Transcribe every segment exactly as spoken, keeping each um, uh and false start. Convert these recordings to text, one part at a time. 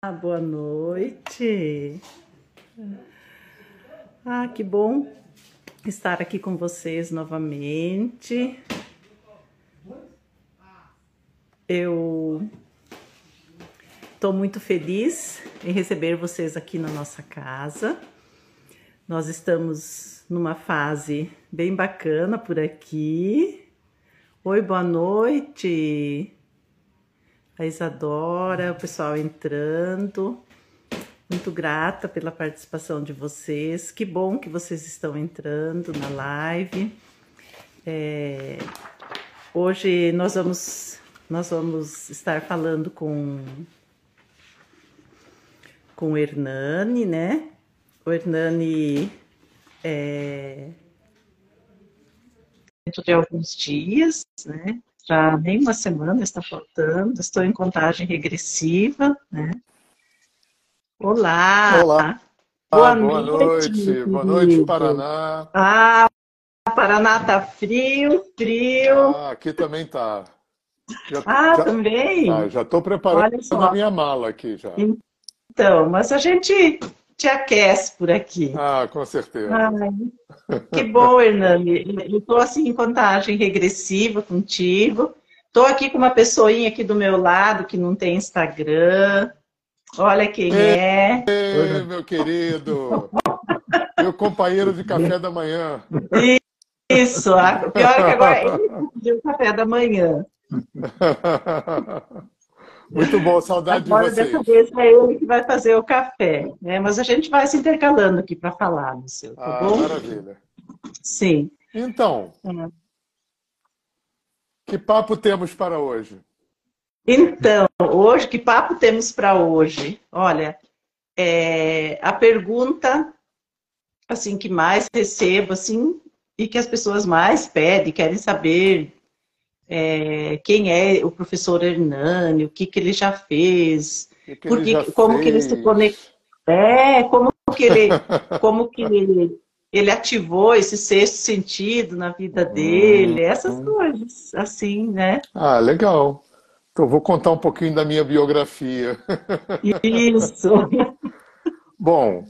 Boa noite. Ah, que bom estar aqui com vocês novamente. Eu estou muito feliz em receber vocês aqui na nossa casa. Nós estamos numa fase bem bacana por aqui. Oi, boa noite. A Isadora, o pessoal entrando. Muito grata pela participação de vocês. Que bom que vocês estão entrando na live. É, hoje nós vamos, nós vamos estar falando com, com o Hernani, né? O Hernani é dentro de alguns dias, né? Já nem uma semana está faltando, estou em contagem regressiva, né? Olá! Olá, Boa boa noite, meu noite, boa noite, querido! Paraná. Ah, Paraná tá frio, frio. Ah, aqui também tá. Já, Ah, já, tá, também? já estou preparando Olha a só. minha mala aqui já. Então, mas a gente te aquece por aqui. Ah, com certeza. Ai, que bom, Hernani. Eu estou assim em contagem regressiva contigo. Estou aqui com uma pessoinha aqui do meu lado que não tem Instagram. Olha quem é. Ei, meu querido, meu companheiro de café da manhã. Isso, a- o pior é que agora ele pediu o café da manhã. Muito bom, saudade de Agora, dessa vocês. vez, é ele que vai fazer o café, né? Mas a gente vai se intercalando aqui para falar no seu, tá Ah, bom? maravilha. Sim. Então, É. que papo temos para hoje? Então, hoje, que papo temos para hoje? Olha, é, a pergunta assim que mais recebo, assim, e que as pessoas mais pedem, querem saber é, quem é o professor Hernani, o que que ele já fez, O que que ele já porque, como que ele se conectou, fez? é, como que ele, como que ele, ele ativou esse sexto sentido na vida Hum, dele, essas hum. coisas, assim, né? Ah, legal. Então, vou contar um pouquinho da minha biografia. Isso. Bom,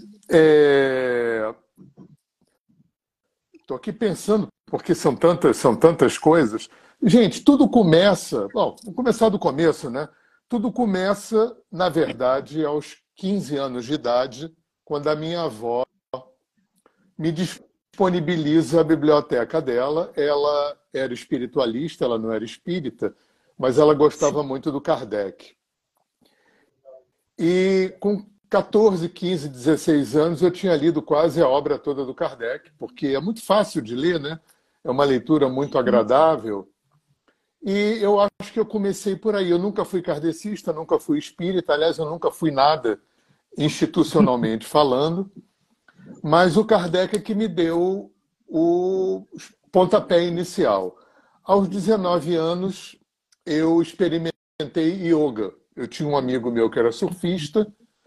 estou aqui pensando, porque são tantas, são tantas coisas. Gente, tudo começa. Bom, vamos começar do começo, né? Tudo começa, na verdade, aos quinze anos de idade, quando a minha avó me disponibiliza a biblioteca dela. Ela era espiritualista, ela não era espírita, mas ela gostava muito do Kardec. E com quatorze, quinze, dezesseis anos eu tinha lido quase a obra toda do Kardec, porque é muito fácil de ler, né? É uma leitura muito agradável. E eu acho que eu comecei por aí. Eu nunca fui kardecista, nunca fui espírita, aliás, eu nunca fui nada institucionalmente falando, mas o Kardec é que me deu o pontapé inicial. Aos dezenove anos, eu experimentei yoga. Eu tinha um amigo meu que era surfista.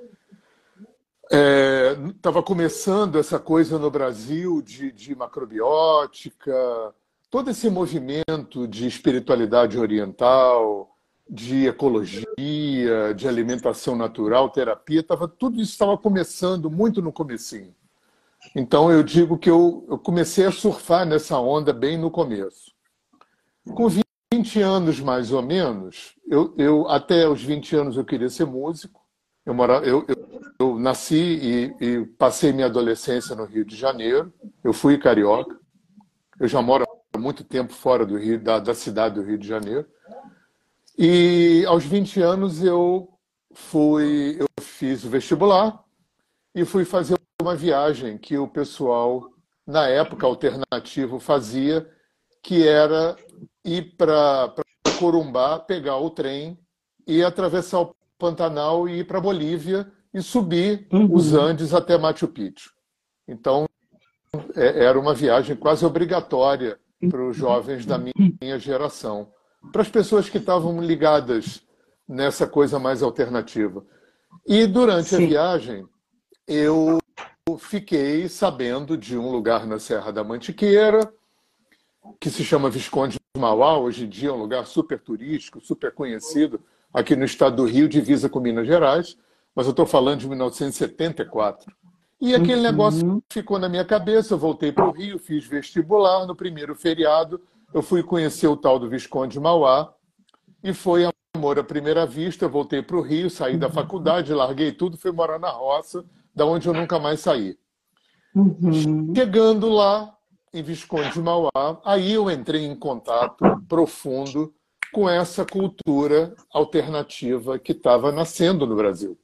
Estava começando essa coisa no Brasil de, de macrobiótica, todo esse movimento de espiritualidade oriental, de ecologia, de alimentação natural, terapia, tava, tudo isso estava começando muito no comecinho. Então eu digo que eu, eu comecei a surfar nessa onda bem no começo. Com vinte anos mais ou menos, eu, eu até os vinte anos eu queria ser músico. Eu, mora, eu, eu, eu nasci e, e passei minha adolescência no Rio de Janeiro. Eu fui carioca. Eu já moro há muito tempo fora do Rio, da, da cidade do Rio de Janeiro. E aos vinte anos eu fui, eu fiz o vestibular e fui fazer uma viagem que o pessoal, na época alternativo, fazia, que era ir para Corumbá, pegar o trem e atravessar o Pantanal e ir para Bolívia e subir os Uhum. Andes até Machu Picchu. Então, era uma viagem quase obrigatória para os jovens da minha geração, para as pessoas que estavam ligadas nessa coisa mais alternativa. E durante a Sim. viagem, eu fiquei sabendo de um lugar na Serra da Mantiqueira, que se chama Visconde de Mauá. Hoje em dia é um lugar super turístico, super conhecido, aqui no estado do Rio, divisa com Minas Gerais. mas eu estou falando de mil novecentos e setenta e quatro. E aquele Uhum. negócio ficou na minha cabeça, eu voltei para o Rio, fiz vestibular, no primeiro feriado eu fui conhecer o tal do Visconde de Mauá, e foi amor à primeira vista, eu voltei para o Rio, saí da faculdade, larguei tudo, fui morar na roça, da onde eu nunca mais saí. Uhum. Chegando lá, em Visconde de Mauá, aí eu entrei em contato profundo com essa cultura alternativa que estava nascendo no Brasil.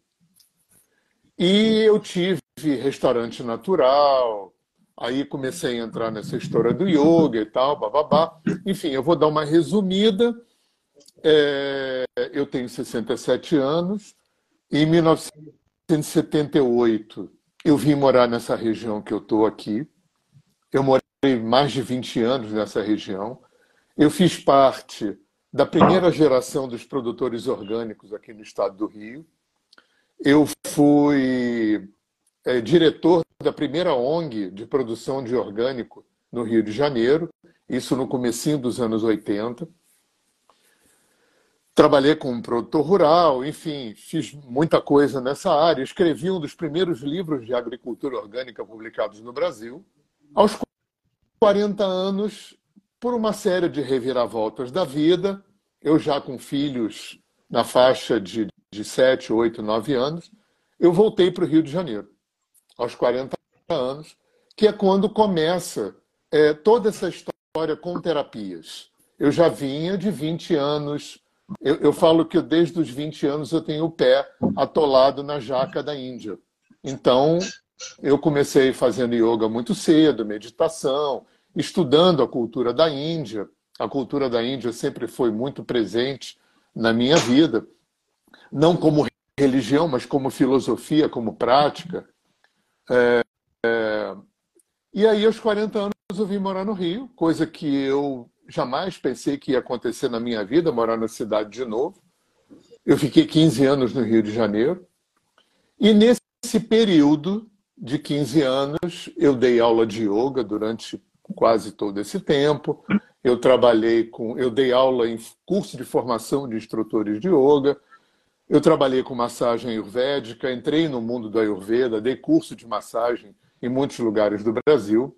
E eu tive restaurante natural, aí comecei a entrar nessa história do yoga e tal, bababá. Enfim, eu vou dar uma resumida. É, eu tenho sessenta e sete anos, e em mil novecentos e setenta e oito eu vim morar nessa região que eu estou aqui. Eu morei mais de vinte anos nessa região. Eu fiz parte da primeira geração dos produtores orgânicos aqui no estado do Rio. Eu fui é, diretor da primeira O N G de produção de orgânico no Rio de Janeiro, isso no comecinho dos anos oitenta. Trabalhei como produtor rural, enfim, fiz muita coisa nessa área. Escrevi um dos primeiros livros de agricultura orgânica publicados no Brasil. Aos quarenta anos, por uma série de reviravoltas da vida, eu já com filhos na faixa de, de sete, oito, nove anos, eu voltei para o Rio de Janeiro, aos quarenta anos, que é quando começa é, toda essa história com terapias. Eu já vinha de vinte anos, eu, eu falo que desde os vinte anos eu tenho o pé atolado na jaca da Índia. Então, eu comecei fazendo yoga muito cedo, meditação, estudando a cultura da Índia. A cultura da Índia sempre foi muito presente na minha vida, não como religião, mas como filosofia, como prática. É, é... E aí, aos quarenta anos, eu vim morar no Rio, coisa que eu jamais pensei que ia acontecer na minha vida, morar na cidade de novo. Eu fiquei quinze anos no Rio de Janeiro. E nesse período de quinze anos, eu dei aula de yoga durante quase todo esse tempo. Eu trabalhei com, eu dei aula em curso de formação de instrutores de yoga. Eu trabalhei com massagem ayurvédica, entrei no mundo do Ayurveda, dei curso de massagem em muitos lugares do Brasil.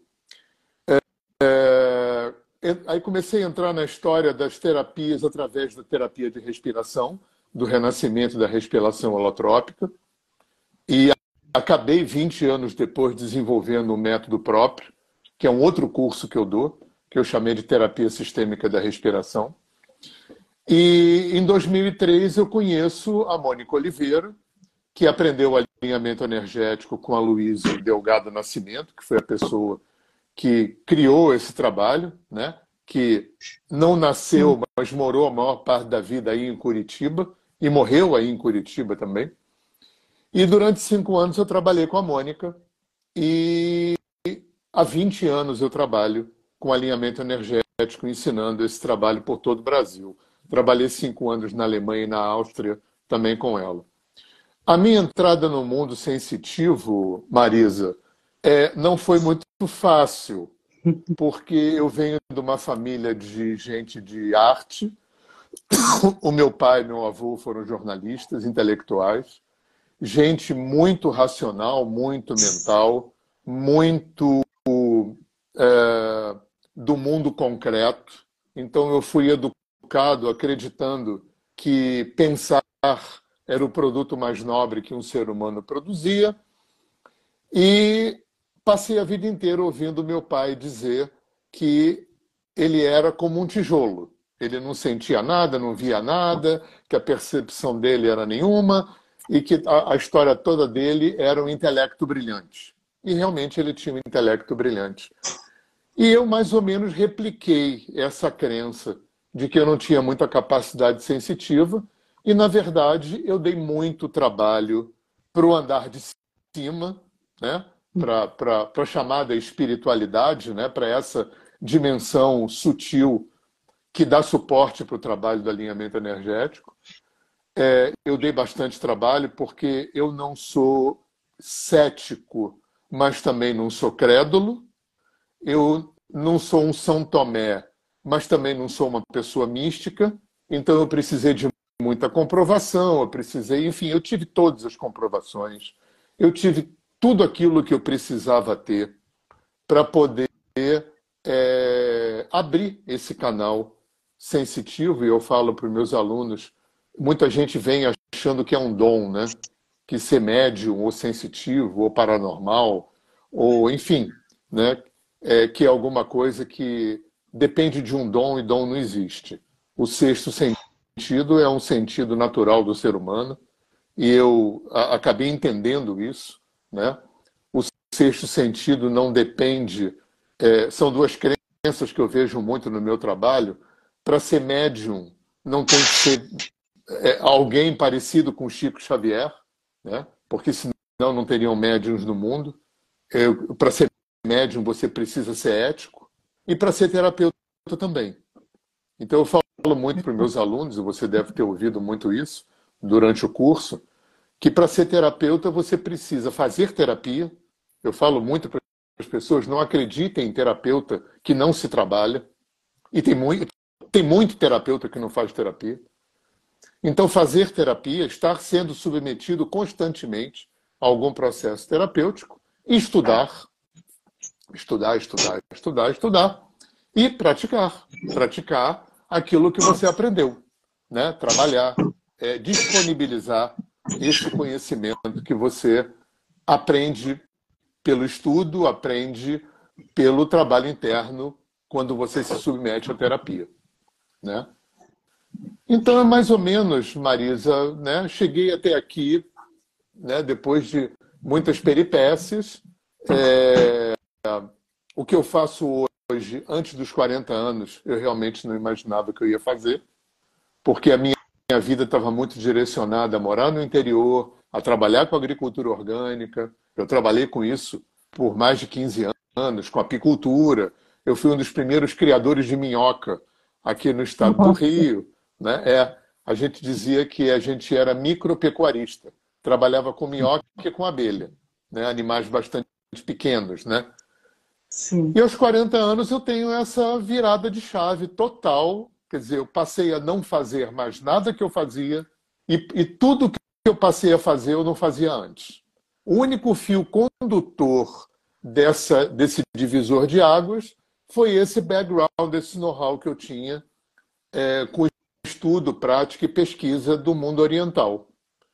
É, aí comecei a entrar na história das terapias através da terapia de respiração, do renascimento da respiração holotrópica. E acabei, vinte anos depois, desenvolvendo um método próprio, que é um outro curso que eu dou, que eu chamei de terapia sistêmica da respiração. E em dois mil e três eu conheço a Mônica Oliveira, que aprendeu alinhamento energético com a Luísa Delgado Nascimento, que foi a pessoa que criou esse trabalho, né? Que não nasceu, mas morou a maior parte da vida aí em Curitiba, e morreu aí em Curitiba também. E durante cinco anos eu trabalhei com a Mônica, e há vinte anos eu trabalho com alinhamento energético, ensinando esse trabalho por todo o Brasil. Trabalhei cinco anos na Alemanha e na Áustria também com ela. A minha entrada no mundo sensitivo, Marisa, é, não foi muito fácil, porque eu venho de uma família de gente de arte. O meu pai e meu avô foram jornalistas, intelectuais, gente muito racional, muito mental, muito é, do mundo concreto. Então eu fui educado acreditando que pensar era o produto mais nobre que um ser humano produzia, e passei a vida inteira ouvindo meu pai dizer que ele era como um tijolo. Ele não sentia nada, não via nada, que a percepção dele era nenhuma, e que a, a história toda dele era um intelecto brilhante. E realmente ele tinha um intelecto brilhante. E eu mais ou menos repliquei essa crença de que eu não tinha muita capacidade sensitiva, e na verdade eu dei muito trabalho para o andar de cima, né? Para a chamada espiritualidade, né? Para essa dimensão sutil que dá suporte para o trabalho do alinhamento energético. É, eu dei bastante trabalho porque eu não sou cético, mas também não sou crédulo. Eu não sou um São Tomé, mas também não sou uma pessoa mística. Então eu precisei de muita comprovação, eu precisei, enfim, eu tive todas as comprovações, eu tive tudo aquilo que eu precisava ter para poder é, abrir esse canal sensitivo, e eu falo para os meus alunos, muita gente vem achando que é um dom, né? Que ser médium, ou sensitivo, ou paranormal, ou enfim, né? É, que é alguma coisa que depende de um dom e dom não existe. O sexto sentido é um sentido natural do ser humano, e eu a, acabei entendendo isso, né? O sexto sentido não depende, é, são duas crenças que eu vejo muito no meu trabalho. Para ser médium, não tem que ser é, alguém parecido com Chico Xavier, né? Porque senão não teriam médiums no mundo. Para ser médium, você precisa ser ético, e para ser terapeuta também. Então, eu falo muito para os meus alunos, e você deve ter ouvido muito isso durante o curso, que para ser terapeuta você precisa fazer terapia. Eu falo muito para as pessoas, não acreditem em terapeuta que não se trabalha. E tem muito, tem muito terapeuta que não faz terapia. Então, fazer terapia, estar sendo submetido constantemente a algum processo terapêutico, e estudar, estudar, estudar, estudar, estudar, e praticar. Praticar aquilo que você aprendeu, né? Trabalhar, é, disponibilizar esse conhecimento que você aprende pelo estudo, aprende pelo trabalho interno, quando você se submete à terapia, né? Então é mais ou menos, Marisa, né? Cheguei até aqui, né? Depois de muitas peripécias. É... O que eu faço hoje, antes dos quarenta anos, eu realmente não imaginava que eu ia fazer, porque a minha vida estava muito direcionada a morar no interior, a trabalhar com agricultura orgânica. Eu trabalhei com isso por mais de quinze anos, com apicultura. Eu fui um dos primeiros criadores de minhoca aqui no estado do Rio, né? É, a gente dizia que a gente era micropecuarista, trabalhava com minhoca e com abelha, né? Animais bastante pequenos, né? Sim. E aos quarenta anos eu tenho essa virada de chave total, quer dizer, eu passei a não fazer mais nada que eu fazia, e, e tudo que eu passei a fazer eu não fazia antes. O único fio condutor dessa, desse divisor de águas foi esse background, esse know-how que eu tinha é, com estudo, prática e pesquisa do mundo oriental.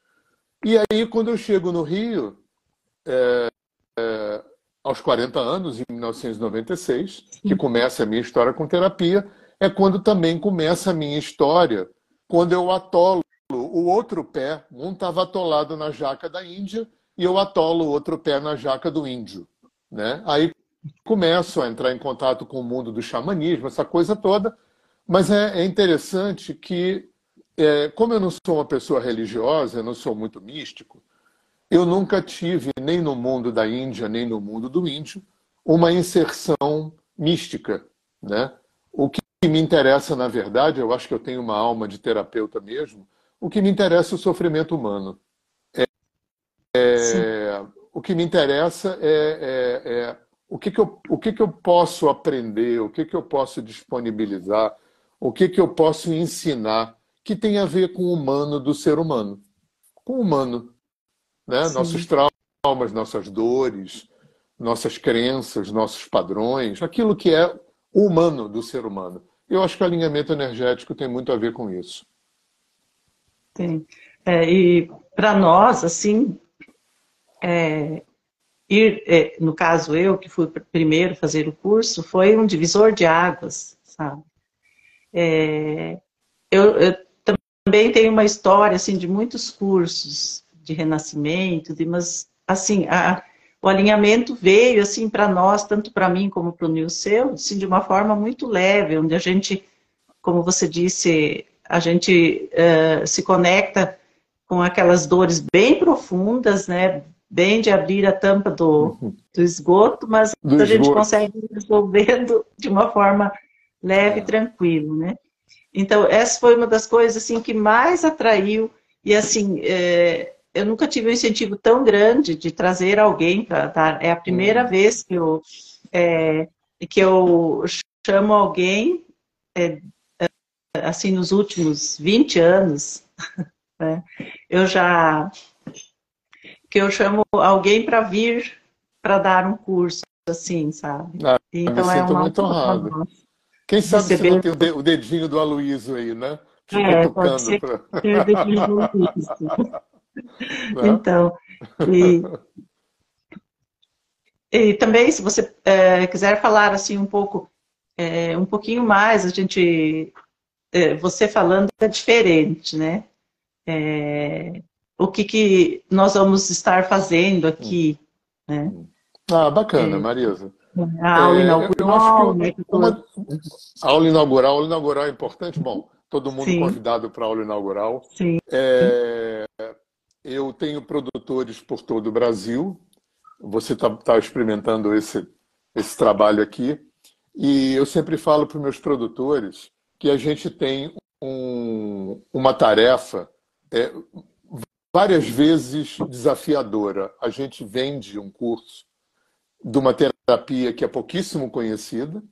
E aí, quando eu chego no Rio, é, é, aos quarenta anos, em mil novecentos e noventa e seis, que começa a minha história com terapia, é quando também começa a minha história, quando eu atolo o outro pé. Um estava atolado na jaca da Índia e eu atolo o outro pé na jaca do índio, né? Aí começo a entrar em contato com o mundo do xamanismo, essa coisa toda. Mas é, é interessante que, é, como eu não sou uma pessoa religiosa, eu não sou muito místico, eu nunca tive, nem no mundo da Índia, nem no mundo do índio, uma inserção mística, né? O que me interessa, na verdade, eu acho que eu tenho uma alma de terapeuta mesmo, o que me interessa é o sofrimento humano. É, o que me interessa é, é, é o, que, que, eu, o que, que eu posso aprender, o que, que eu posso disponibilizar, o que, que eu posso ensinar, que tem a ver com o humano do ser humano. Com o humano. Né? Nossos traumas, nossas dores, nossas crenças, nossos padrões, aquilo que é o humano do ser humano. Eu acho que o alinhamento energético tem muito a ver com isso. Tem. É, e para nós, assim, é, ir, é, no caso eu, que fui primeiro fazer o curso, foi um divisor de águas, sabe? É, eu, eu também tenho uma história, assim, de muitos cursos de renascimento, de, mas, assim, a, o alinhamento veio, assim, para nós, tanto para mim como para o Nilceu, assim, de uma forma muito leve, onde a gente, como você disse, a gente uh, se conecta com aquelas dores bem profundas, né, bem de abrir a tampa do, do esgoto, mas do a gente esgoto. consegue ir resolvendo de uma forma leve e É. tranquila, né? Então, essa foi uma das coisas, assim, que mais atraiu, e, assim, é, eu nunca tive um incentivo tão grande de trazer alguém para dar. É a primeira Hum. vez que eu, é, que eu chamo alguém, é, assim, nos últimos vinte anos, né? Eu já, que eu chamo alguém para vir para dar um curso, assim, sabe? Ah, me Então é sinto uma muito honra honrado. nossa Quem sabe se não receber. tem o de- o dedinho do Aloysio aí, né? Te É, pode cutucando ser para. que eu defina isso. Né? Então, e, e também, se você é, quiser falar assim um pouco, é, um pouquinho mais, a gente, é, você falando é diferente, né? É, o que, que nós vamos estar fazendo Hum, aqui, né? hum. Ah, bacana, Marisa. A aula É, eu, eu acho que inaugural, né? Que eu tô- uma a aula inaugural, a aula inaugural é importante. Bom, todo mundo Sim, convidado para a aula inaugural. sim, É, eu tenho produtores por todo o Brasil. Você está tá experimentando esse, esse trabalho aqui. E eu sempre falo para os meus produtores que a gente tem um- uma tarefa é, várias vezes desafiadora. A gente vende um curso de uma terapia que é pouquíssimo conhecida,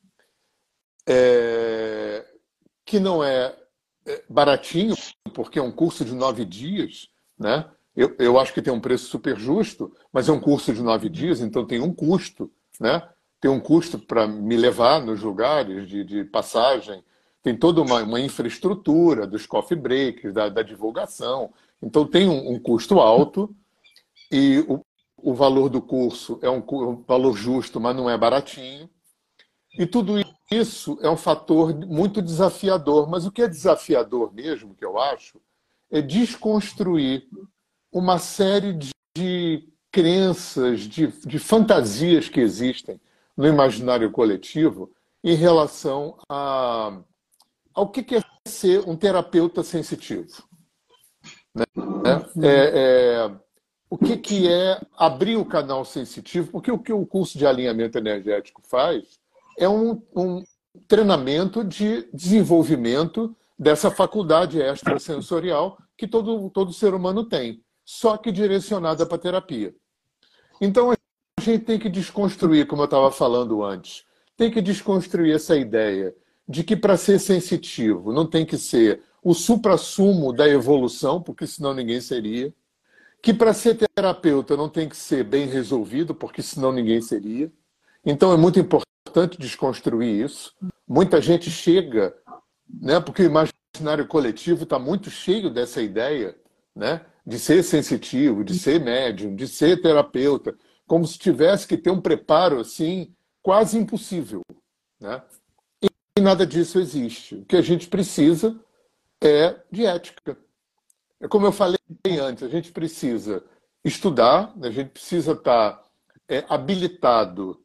é, que não é é, baratinho, porque é um curso de nove dias, né? Eu, eu acho que tem um preço super justo, mas é um curso de nove dias, então tem um custo, né? Tem um custo para me levar nos lugares de, de passagem, tem toda uma, uma infraestrutura dos coffee breaks, da, da divulgação. Então tem um, um custo alto e o, o valor do curso é um, cu- um valor justo, mas não é baratinho. E tudo isso é um fator muito desafiador, mas o que é desafiador mesmo, que eu acho, é desconstruir uma série de de crenças, de, de fantasias que existem no imaginário coletivo em relação a, ao que é ser um terapeuta sensitivo. Né? É, é, o que, que é abrir o canal sensitivo? Porque o que o curso de alinhamento energético faz é um, um treinamento de desenvolvimento dessa faculdade extrasensorial que todo, todo ser humano tem, só que direcionada para a terapia. Então a gente tem que desconstruir, como eu estava falando antes, tem que desconstruir essa ideia de que para ser sensitivo não tem que ser o suprassumo da evolução, porque senão ninguém seria, que para ser terapeuta não tem que ser bem resolvido, porque senão ninguém seria. Então é muito importante desconstruir isso. Muita gente chega, né, porque o imaginário coletivo está muito cheio dessa ideia, né, de ser sensitivo, de ser médium, de ser terapeuta, como se tivesse que ter um preparo assim quase impossível, né? E nada disso existe. O que a gente precisa é de ética. É como eu falei antes, a gente precisa estudar, a gente precisa estar é, habilitado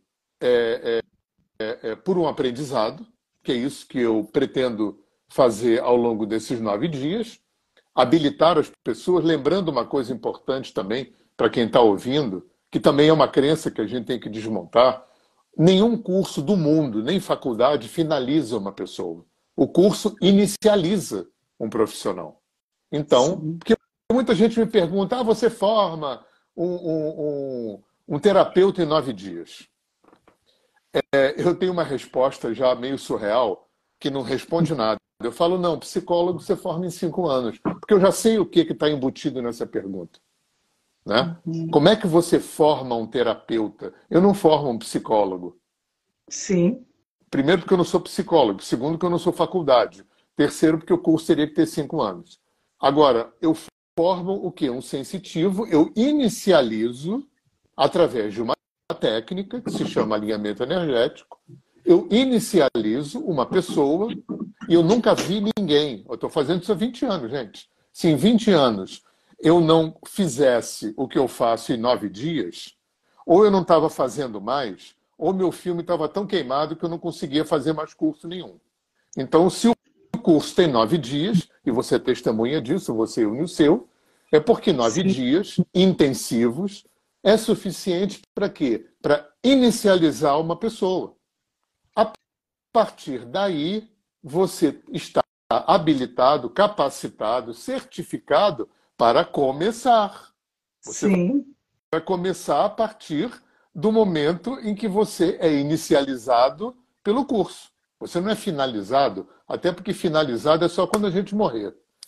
é, por um aprendizado, que é isso que eu pretendo fazer ao longo desses nove dias, habilitar as pessoas, lembrando uma coisa importante também para quem está ouvindo, que também é uma crença que a gente tem que desmontar. Nenhum curso do mundo, nem faculdade, finaliza uma pessoa. O curso inicializa um profissional. Então, sim. porque muita gente me pergunta: ah, você forma um, um, um, um terapeuta em nove dias? É, eu tenho uma resposta já meio surreal, que não responde nada. Eu falo: não, psicólogo você forma em cinco anos, porque eu já sei o que está embutido nessa pergunta. Né? Uhum. Como é que você forma um terapeuta? Eu não formo um psicólogo. Sim, Primeiro, porque eu não sou psicólogo. Segundo, porque eu não sou faculdade. Terceiro, porque o curso teria que ter cinco anos. Agora, eu formo o quê? Um sensitivo, eu inicializo através de uma técnica que se chama alinhamento energético. Eu inicializo uma pessoa e eu nunca vi ninguém. Eu estou fazendo isso há vinte anos, gente. Se em vinte anos eu não fizesse o que eu faço em nove dias, ou eu não estava fazendo mais, ou meu filme estava tão queimado que eu não conseguia fazer mais curso nenhum. Então, se o curso tem nove dias, e você é testemunha disso, você une o seu, é porque nove sim, dias intensivos é suficiente para quê? Para inicializar uma pessoa. A partir daí, você está habilitado, capacitado, certificado para começar. Você sim, vai começar a partir do momento em que você é inicializado pelo curso. Você não é finalizado, até porque finalizado é só quando a gente morrer.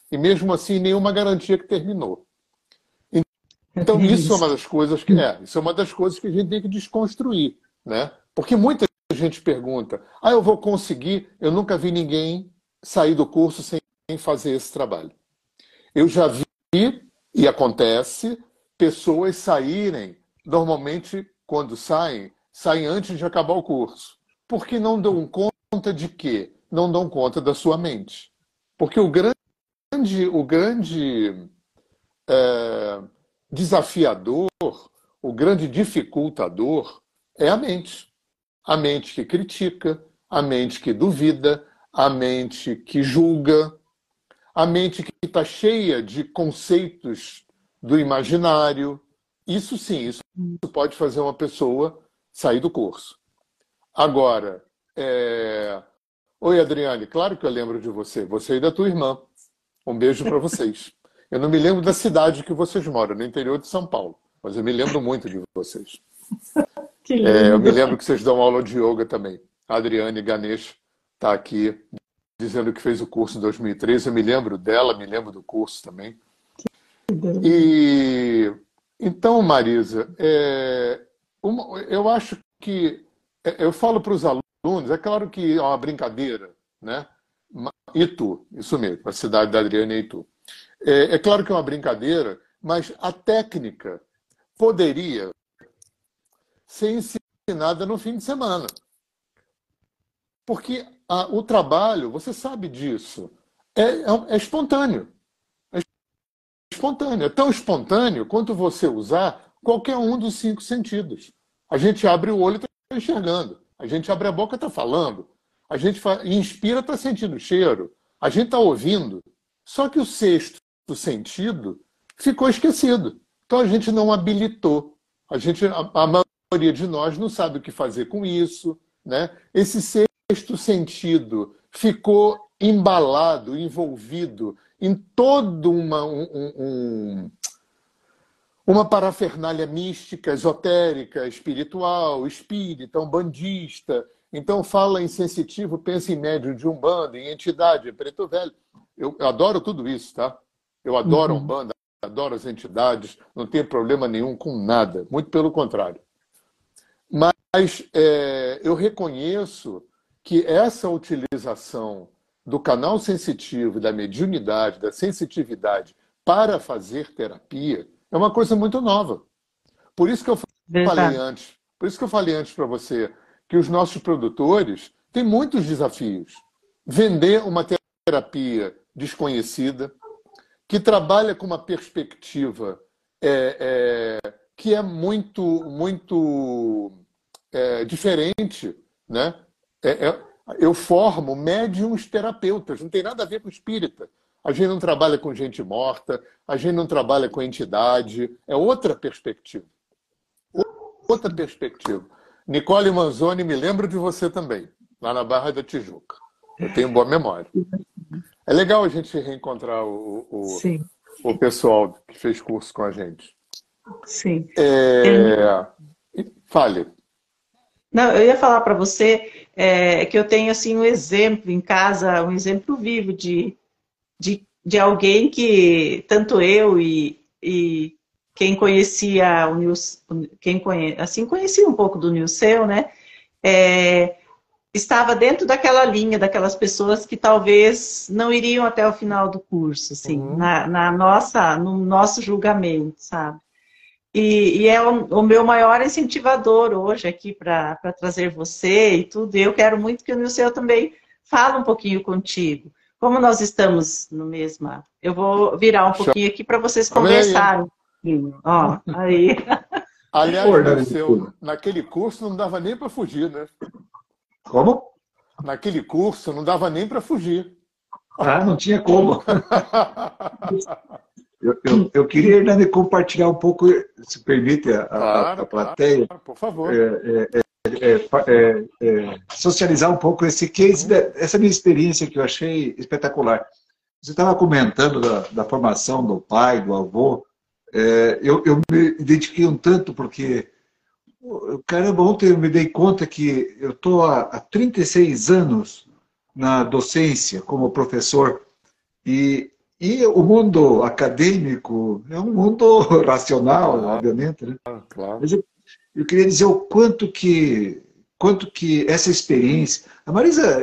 E mesmo assim, nenhuma garantia que terminou. Então, isso é uma das coisas que é, isso é uma das coisas que a gente tem que desconstruir, né? Porque muita gente pergunta: ah, eu vou conseguir? Eu nunca vi ninguém sair do curso sem fazer esse trabalho. Eu já vi, e acontece, pessoas saírem, normalmente, quando saem, saem antes de acabar o curso. Porque não dão conta de quê? Não dão conta da sua mente. Porque o grande, o grande é, desafiador, o grande dificultador é a mente. A mente que critica, a mente que duvida, a mente que julga, a mente que está cheia de conceitos do imaginário. Isso sim, isso pode fazer uma pessoa sair do curso. Agora, é... oi Adriane, claro que eu lembro de você, você e da tua irmã. Um beijo para vocês. Eu não me lembro da cidade que vocês moram, no interior de São Paulo, mas eu me lembro muito de vocês. Que lindo. É, eu me lembro que vocês dão aula de yoga também. A Adriane Ganesh está aqui dizendo que fez o curso em dois mil e treze. Eu me lembro dela, me lembro do curso também. E então, Marisa, é, uma, eu acho que é, eu falo para os alunos, é claro que é uma brincadeira, né? Itu, isso mesmo, a cidade da Adriane é Itu. É, é claro que é uma brincadeira, mas a técnica poderia ser ensinada no fim de semana. Porque a, o trabalho, você sabe disso, é, é, é espontâneo. É espontâneo. É tão espontâneo quanto você usar qualquer um dos cinco sentidos. A gente abre o olho e está enxergando. A gente abre a boca e está falando. A gente inspira, está sentindo o cheiro. A gente está ouvindo. Só que o sexto sentido ficou esquecido. Então a gente não habilitou. A, gente, a, a maioria de nós não sabe o que fazer com isso, né? Esse sexto sentido ficou embalado, envolvido em toda uma, um, um, uma parafernália mística, esotérica, espiritual, espírita, umbandista. Então fala em sensitivo, pensa em médium de Umbanda, em entidade, preto velho. Eu, eu adoro tudo isso, tá? Eu adoro a Umbanda, adoro as entidades, não tenho problema nenhum com nada, muito pelo contrário. Mas é, eu reconheço que essa utilização do canal sensitivo, da mediunidade, da sensitividade para fazer terapia é uma coisa muito nova. Por isso que eu Verdade. falei antes, por isso que eu falei antes para você que os nossos produtores têm muitos desafios. Vender uma terapia desconhecida, que trabalha com uma perspectiva é, é, que é muito, muito é, diferente, né? É, é, eu formo médiums terapeutas, não tem nada a ver com espírita. A gente não trabalha com gente morta, a gente não trabalha com entidade, é outra perspectiva. Outra perspectiva. Nicole Manzoni, me lembro de você também, lá na Barra da Tijuca. Eu tenho boa memória. É legal a gente reencontrar o, o, o pessoal que fez curso com a gente. Sim. É... Fale. Não, eu ia falar para você é, que eu tenho assim um exemplo em casa, um exemplo vivo de, de, de alguém que tanto eu e, e quem conhecia o Nilson, quem conhe, assim conhecia um pouco do Nilceu, né? É, estava dentro daquela linha, daquelas pessoas que talvez não iriam até o final do curso, assim, uhum. na, na nossa, no nosso julgamento, sabe? E, e é o, o meu maior incentivador hoje aqui para trazer você e tudo. E eu quero muito que o Nilceu também fale um pouquinho contigo. Como nós estamos no mesmo... Eu vou virar um pouquinho aqui para vocês conversarem um pouquinho. Ó, aí. Aliás, Nilceu, naquele curso não dava nem para fugir, né? Como? Naquele curso não dava nem para fugir. Ah, não tinha como. Eu, eu, eu queria, Hernani, compartilhar um pouco, se permite, a, claro, a, a plateia. Claro, por favor. É, é, é, é, é, socializar um pouco esse case, uhum. essa minha experiência que eu achei espetacular. Você estava comentando da, da formação do pai, do avô. É, eu, eu me identifiquei um tanto porque, caramba, ontem eu me dei conta que eu estou há, há trinta e seis anos na docência como professor e e o mundo acadêmico é um mundo racional, Claro, obviamente, né? claro. Mas eu, eu queria dizer o quanto que, quanto que essa experiência... A Marisa,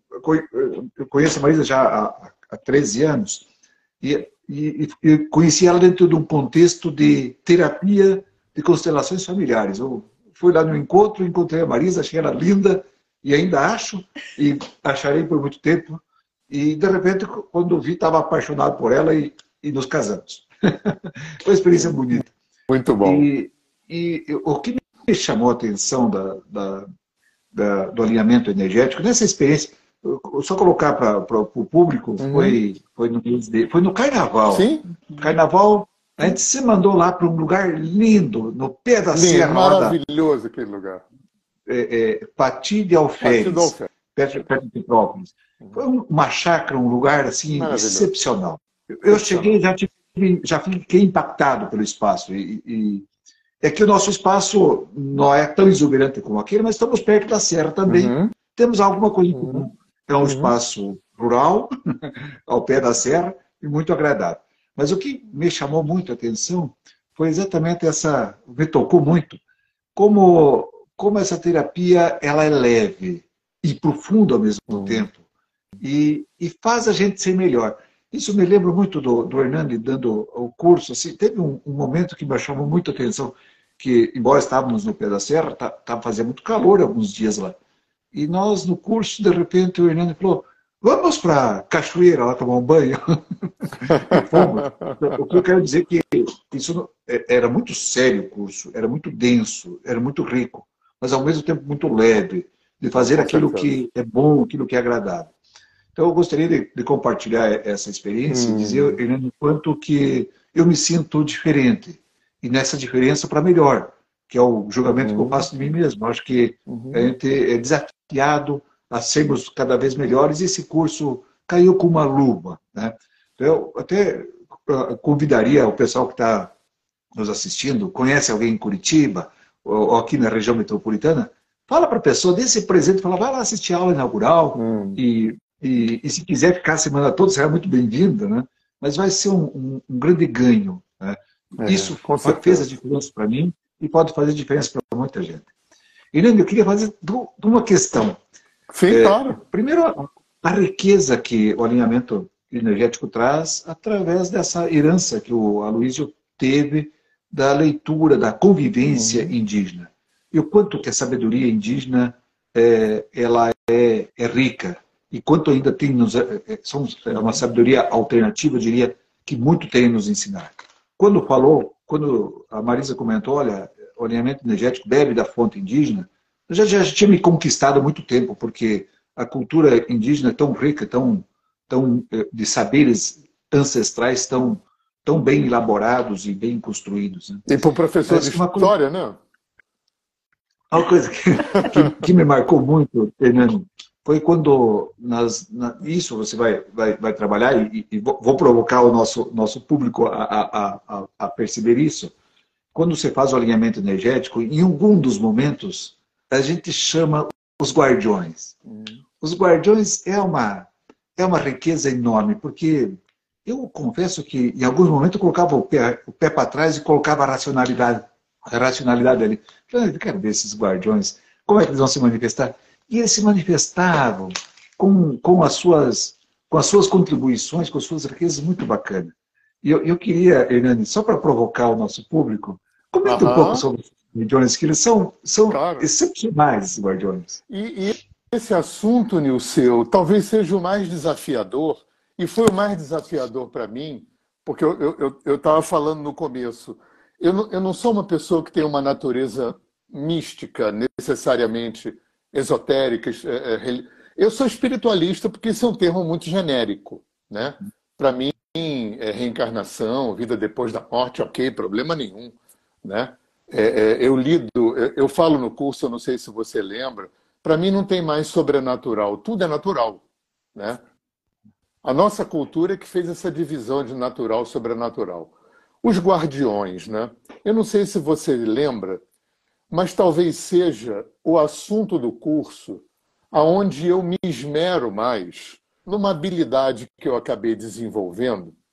eu conheço a Marisa já há, há treze anos, e, e, e conheci ela dentro de um contexto de terapia de constelações familiares. Eu fui lá no encontro, encontrei a Marisa, achei ela linda, e ainda acho, e acharei por muito tempo. E, de repente, quando vi, estava apaixonado por ela e, e nos casamos. Foi uma experiência bonita. Muito bom. E, e o que me chamou a atenção da, da, da, do alinhamento energético, nessa experiência, só colocar para o público, Uhum. foi, foi, no, foi no Carnaval. Sim? Carnaval, a gente se mandou lá para um lugar lindo, no pé da Lindo, serra. maravilhoso da, aquele lugar. É, é, Pati de Alferes, perto, perto de Petrópolis. Foi uma chácara, um lugar assim excepcional. Eu excepcional. cheguei e já, tive, já fiquei impactado pelo espaço. E, e é que o nosso espaço não é tão exuberante como aquele, mas estamos perto da serra também. Uhum. Temos alguma coisa em comum. Uhum. É um uhum. espaço rural, ao pé da serra, e muito agradável. Mas o que me chamou muito a atenção foi exatamente essa, me tocou muito, como, como essa terapia ela é leve e profunda ao mesmo uhum. tempo. E, e faz a gente ser melhor. Isso me lembra muito do, do Hernani dando o curso. Assim, teve um, um momento que me chamou muito a atenção, que, embora estávamos no pé da serra, estava tá, fazendo muito calor alguns dias lá. E nós, no curso, de repente, o Hernani falou, vamos para a cachoeira lá tomar um banho. E fomos. O que eu quero dizer é que isso era muito sério o curso, era muito denso, era muito rico, mas ao mesmo tempo muito leve, de fazer Com aquilo certeza. que é bom, aquilo que é agradável. Então, eu gostaria de, de compartilhar essa experiência hum. e dizer, Hernani, quanto que eu me sinto diferente. E nessa diferença para melhor, que é o julgamento uhum. que eu faço de mim mesmo. Eu acho que uhum. a gente é desafiado a sermos cada vez melhores e esse curso caiu com uma luva. Né? Então, eu até convidaria o pessoal que está nos assistindo, conhece alguém em Curitiba ou aqui na região metropolitana, fala para a pessoa, dê esse presente, fala, vai lá assistir a aula inaugural hum. e E, e se quiser ficar a semana toda, será muito bem-vinda, né? Mas vai ser um, um, um grande ganho. Né? É, Isso fez a diferença para mim e pode fazer diferença para muita gente. Irene, eu queria fazer uma questão. Sim, é, claro. Primeiro, a, a riqueza que o alinhamento energético traz através dessa herança que o Aloysio teve da leitura, da convivência uhum. indígena. E o quanto que a sabedoria indígena é, ela é, é rica. E quanto ainda tem nos, somos uma sabedoria alternativa, eu diria, que muito tem a nos ensinar. Quando falou, quando a Marisa comentou, olha, o alinhamento energético bebe da fonte indígena, eu já, já tinha me conquistado há muito tempo, porque a cultura indígena é tão rica, tão, tão, de saberes ancestrais tão, tão bem elaborados e bem construídos. Né? E para o professor Mas, de história, coisa, né? Uma coisa que, que, que me marcou muito, Fernando, foi quando, nas, na, isso você vai, vai, vai trabalhar, e, e vou provocar o nosso, nosso público a, a, a, a perceber isso, quando você faz o alinhamento energético, em algum dos momentos, a gente chama os guardiões. Hum. Os guardiões é uma, é uma riqueza enorme, porque eu confesso que em alguns momentos eu colocava o pé, o pé para trás e colocava a racionalidade, a racionalidade ali. Eu quero ver esses guardiões, como é que eles vão se manifestar? E eles se manifestavam com, com, as, suas, com as suas contribuições, com as suas riquezas muito bacanas. E eu, eu queria, Hernani, só para provocar o nosso público, comenta uhum. um pouco sobre os guardiões, que eles são, são claro. excepcionais, esses guardiões. E, e esse assunto, Nilceu, talvez seja o mais desafiador, e foi o mais desafiador para mim, porque eu estava falando no começo, eu não, eu não sou uma pessoa que tem uma natureza mística, necessariamente esotérica. Eu sou espiritualista porque isso é um termo muito genérico, né? Para mim, é reencarnação, vida depois da morte, ok, problema nenhum, né? É, é, eu lido, eu, eu falo no curso, eu não sei se você lembra, para mim não tem mais sobrenatural, tudo é natural, né? A nossa cultura é que fez essa divisão de natural e sobrenatural. Os guardiões, né? Eu não sei se você lembra, mas talvez seja o assunto do curso aonde eu me esmero mais numa habilidade que eu acabei desenvolvendo,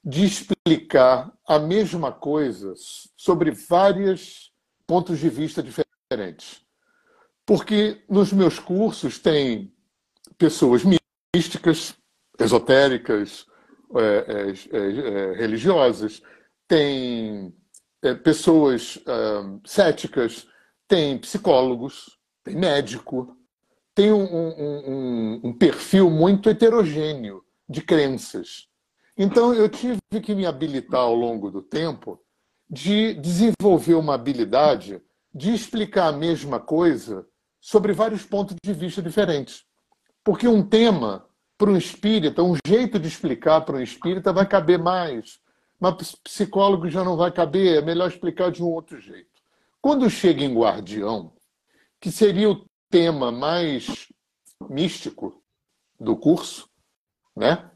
de explicar a mesma coisa sobre vários pontos de vista diferentes. Porque nos meus cursos tem pessoas místicas, esotéricas, é, é, é, religiosas, tem é, pessoas é, céticas, tem psicólogos, tem médico, tem um, um, um, um perfil muito heterogêneo de crenças. Então, eu tive que me habilitar ao longo do tempo de desenvolver uma habilidade de explicar a mesma coisa sobre vários pontos de vista diferentes. Porque um tema, para um espírita, um jeito de explicar para um espírita vai caber mais. Mas psicólogo já não vai caber, é melhor explicar de um outro jeito. Quando chega em Guardião, que seria o tema mais místico do curso, né?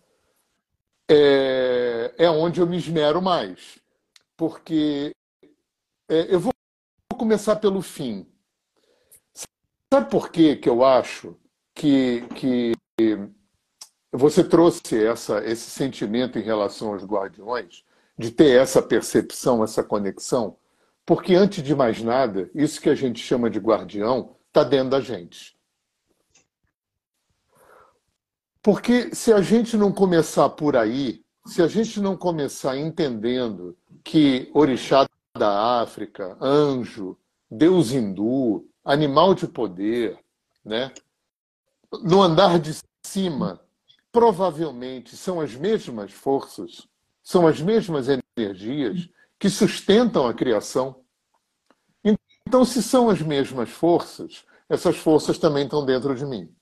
É, é onde eu me esmero mais. Porque é, eu vou começar pelo fim. Sabe por quê que eu acho que, que você trouxe essa, esse sentimento em relação aos guardiões, de ter essa percepção, essa conexão? Porque, antes de mais nada, isso que a gente chama de guardião está dentro da gente. Porque se a gente não começar por aí, se a gente não começar entendendo que orixá da África, anjo, deus hindu, animal de poder, né? No andar de cima, provavelmente são as mesmas forças, são as mesmas energias que sustentam a criação. Então, se são as mesmas forças, essas forças também estão dentro de mim.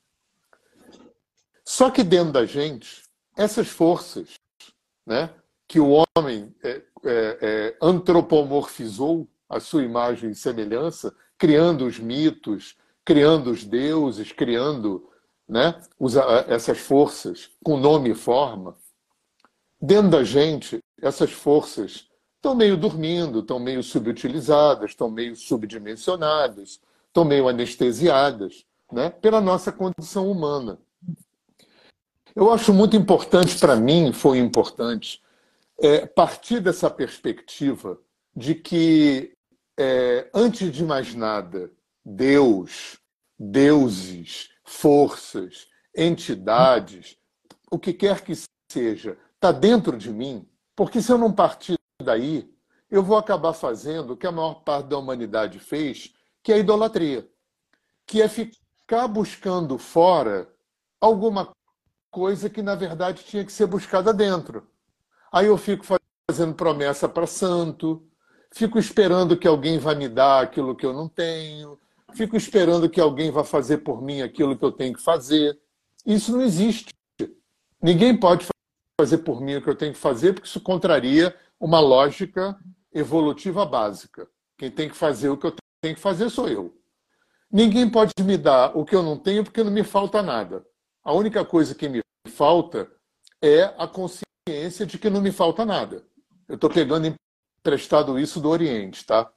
Só que dentro da gente, essas forças, né, que o homem é, é, é, antropomorfizou a sua imagem e semelhança, criando os mitos, criando os deuses, criando, né, os, essas forças com nome e forma. Dentro da gente, essas forças estão meio dormindo, estão meio subutilizadas, estão meio subdimensionadas, estão meio anestesiadas, né, pela nossa condição humana. Eu acho muito importante, para mim foi importante, é, partir dessa perspectiva de que, é, antes de mais nada, Deus, deuses, forças, entidades, o que quer que seja, está dentro de mim, porque se eu não partir daí, eu vou acabar fazendo o que a maior parte da humanidade fez, que é a idolatria, que é ficar buscando fora alguma coisa que, na verdade, tinha que ser buscada dentro. Aí eu fico fazendo promessa para santo, fico esperando que alguém vai me dar aquilo que eu não tenho, fico esperando que alguém vai fazer por mim aquilo que eu tenho que fazer. Isso não existe. Ninguém pode fazer por mim o que eu tenho que fazer, porque isso contraria uma lógica evolutiva básica. Quem tem que fazer o que eu tenho que fazer sou eu. Ninguém pode me dar o que eu não tenho, porque não me falta nada. A única coisa que me falta é a consciência de que não me falta nada. Eu estou pegando emprestado isso do Oriente, tá?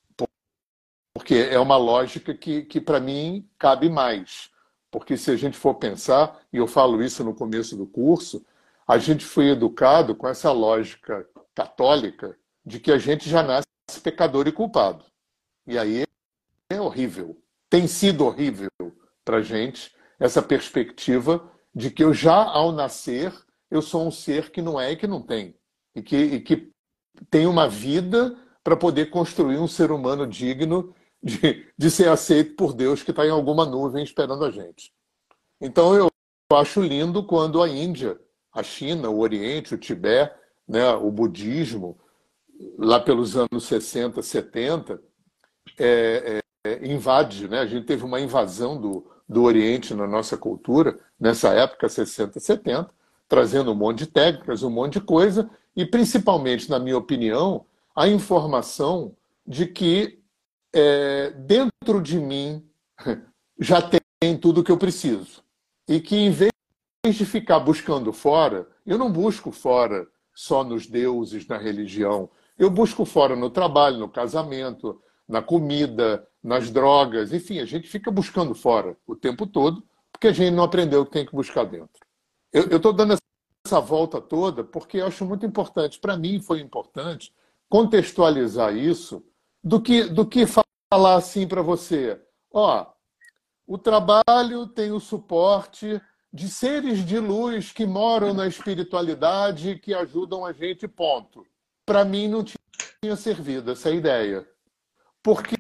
Porque é uma lógica que, que para mim, cabe mais. Porque se a gente for pensar, e eu falo isso no começo do curso, a gente foi educado com essa lógica católica de que a gente já nasce pecador e culpado. E aí é horrível. Tem sido horrível para a gente essa perspectiva de que eu já, ao nascer, eu sou um ser que não é e que não tem. E que, e que tem uma vida para poder construir um ser humano digno de, de ser aceito por Deus, que está em alguma nuvem esperando a gente. Então eu acho lindo quando a Índia, a China, o Oriente, o Tibete, né, o budismo, lá pelos anos sessenta, setenta, é, é, invade, né? A gente teve uma invasão do, do Oriente na nossa cultura, nessa época, sessenta, setenta, trazendo um monte de técnicas, um monte de coisa, e principalmente, na minha opinião, a informação de que é, dentro de mim já tem tudo o que eu preciso. E que, em vez de ficar buscando fora, eu não busco fora só nos deuses, na religião, eu busco fora no trabalho, no casamento, na comida, nas drogas, enfim, a gente fica buscando fora o tempo todo, porque a gente não aprendeu o que tem que buscar dentro. Eu estou dando essa volta toda porque eu acho muito importante, para mim foi importante contextualizar isso do que, do que falar assim para você. Ó, o trabalho tem o suporte de seres de luz que moram na espiritualidade, que ajudam a gente, ponto. Para mim não tinha servido essa ideia. Porque,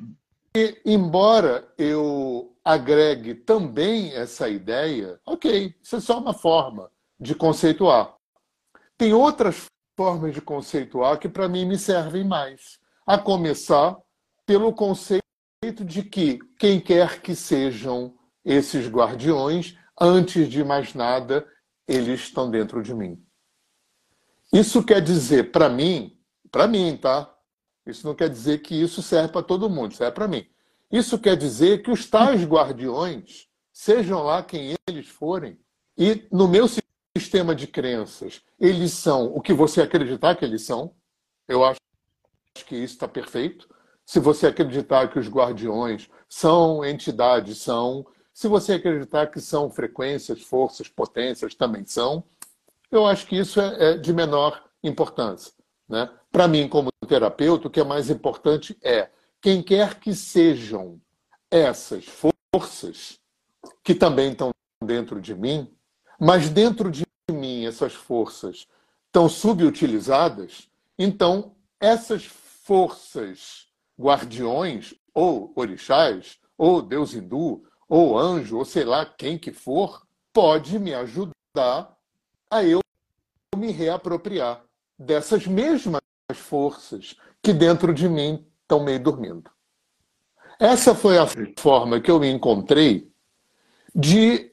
embora eu agregue também essa ideia, ok, isso é só uma forma de conceituar. Tem outras formas de conceituar que para mim me servem mais. A começar pelo conceito de que quem quer que sejam esses guardiões, antes de mais nada, eles estão dentro de mim. Isso quer dizer, para mim, para mim, tá? Isso não quer dizer que isso serve para todo mundo, serve para mim. Isso quer dizer que os tais guardiões, sejam lá quem eles forem, e no meu sistema de crenças, eles são o que você acreditar que eles são. Eu acho que isso está perfeito. Se você acreditar que os guardiões são entidades, são. Se você acreditar que são frequências, forças, potências, também são. Eu acho que isso é, é de menor importância, né? Para mim, como terapeuta, o que é mais importante é quem quer que sejam essas forças que também estão dentro de mim, mas dentro de mim essas forças estão subutilizadas, então essas forças guardiões, ou orixás, ou Deus hindu, ou anjo, ou sei lá quem que for, pode me ajudar a eu me reapropriar dessas mesmas forças que dentro de mim estão meio dormindo. Essa foi a forma que eu encontrei de,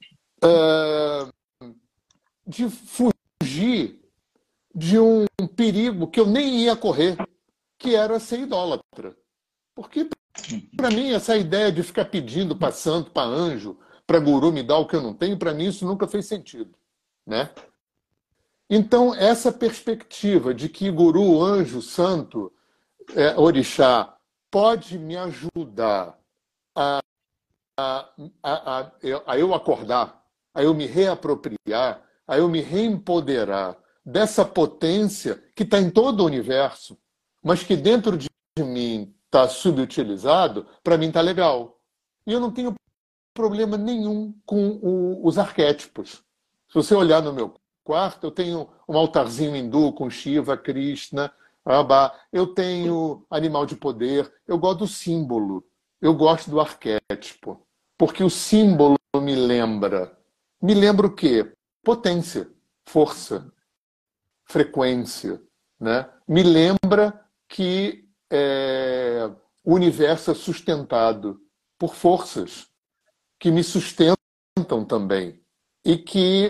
uh, de fugir de um perigo que eu nem ia correr, que era ser idólatra. Porque, para mim, essa ideia de ficar pedindo para santo, para anjo, para guru me dar o que eu não tenho, para mim isso nunca fez sentido, né? Então, essa perspectiva de que guru, anjo, santo, é, orixá, pode me ajudar a, a, a, a, a eu acordar, a eu me reapropriar, a eu me reempoderar dessa potência que está em todo o universo, mas que dentro de mim está subutilizado, para mim está legal. E eu não tenho problema nenhum com o, os arquétipos. Se você olhar no meu quarto, eu tenho um altarzinho hindu com Shiva, Krishna, Abba. Eu tenho animal de poder. Eu gosto do símbolo. Eu gosto do arquétipo. Porque o símbolo me lembra. Me lembra o quê? Potência, força, frequência, né? Me lembra que é, o universo é sustentado por forças que me sustentam também. E que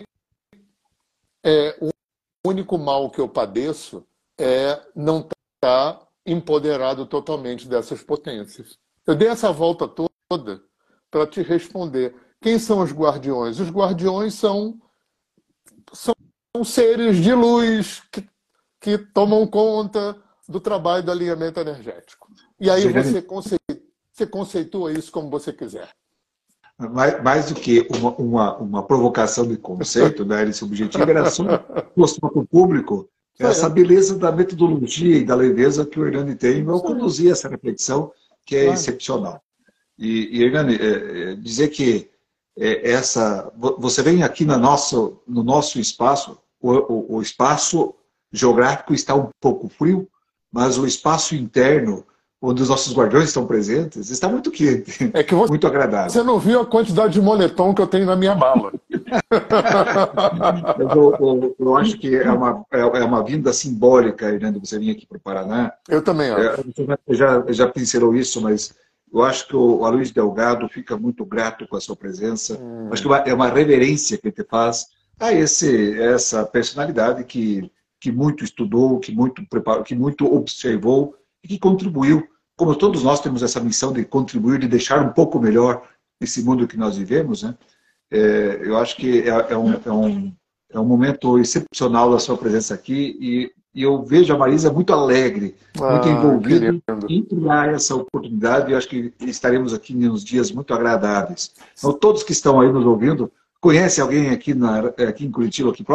é, o único mal que eu padeço é não estar empoderado totalmente dessas potências. Eu dei essa volta toda para te responder. Quem são os guardiões? Os guardiões são, são seres de luz que, que tomam conta do trabalho do alinhamento energético. E aí você, conce, você conceitua isso como você quiser. Mais, mais do que uma, uma, uma provocação de conceito, né? Esse objetivo era só mostrar para o público essa beleza da metodologia e da leveza que o Hernani tem ao conduzir essa reflexão, que é claro. Excepcional. E, e Hernani, é, é, dizer que é, essa, você vem aqui no nosso, no nosso espaço, o, o, o espaço geográfico está um pouco frio, mas o espaço interno, onde os nossos guardiões estão presentes, está muito quente, é que você, muito agradável. Você não viu a quantidade de moletom que eu tenho na minha mala. eu, eu, eu acho que é uma, é uma vinda simbólica, Hernani, você vir aqui para o Paraná. Eu também acho. É, você já, já pincelou isso, mas eu acho que o Aloysio Delgado fica muito grato com a sua presença. Hum. Acho que é uma reverência que ele faz a esse, essa personalidade que, que muito estudou, que muito preparou, que muito observou e que contribuiu. Como todos nós temos essa missão de contribuir, de deixar um pouco melhor esse mundo que nós vivemos, né? É, eu acho que é, é, um, é, um, é um momento excepcional da sua presença aqui e, e eu vejo a Marisa muito alegre, ah, muito envolvida em criar essa oportunidade e eu acho que estaremos aqui nos dias muito agradáveis. Então, todos que estão aí nos ouvindo, conhecem alguém aqui, na, aqui em Curitiba, aqui próximo?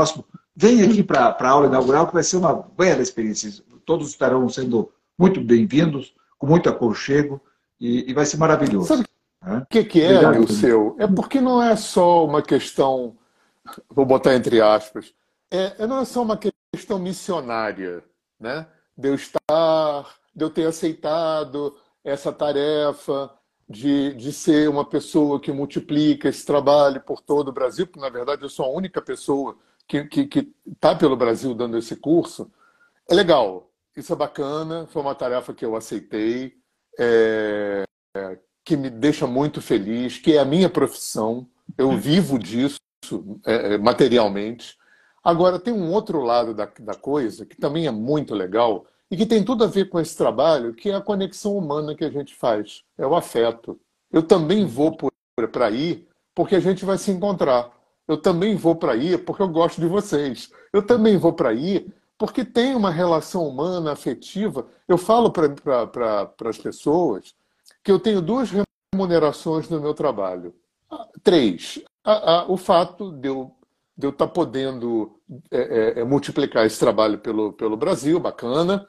vem aqui para a aula inaugural, que vai ser uma bela experiência. Todos estarão sendo muito bem-vindos, com muito aconchego, e, e vai ser maravilhoso. Sabe o que, que é, Nilceu? É porque não é só uma questão, vou botar entre aspas, é, não é só uma questão missionária, né? De eu estar, de eu ter aceitado essa tarefa, de, de ser uma pessoa que multiplica esse trabalho por todo o Brasil, porque, na verdade, eu sou a única pessoa que que que está pelo Brasil dando esse curso. É legal, isso é bacana, foi uma tarefa que eu aceitei, é, é, que me deixa muito feliz, que é a minha profissão, eu vivo disso é, materialmente. Agora, tem um outro lado da, da coisa, que também é muito legal, e que tem tudo a ver com esse trabalho, que é a conexão humana que a gente faz, é o afeto. Eu também vou para aí porque a gente vai se encontrar. Eu também vou para aí porque eu gosto de vocês. Eu também vou para aí porque tem uma relação humana, afetiva. Eu falo para pra, as pessoas que eu tenho duas remunerações no meu trabalho. Três. A, a, o fato de eu de eu estar podendo é, é, multiplicar esse trabalho pelo, pelo Brasil, bacana.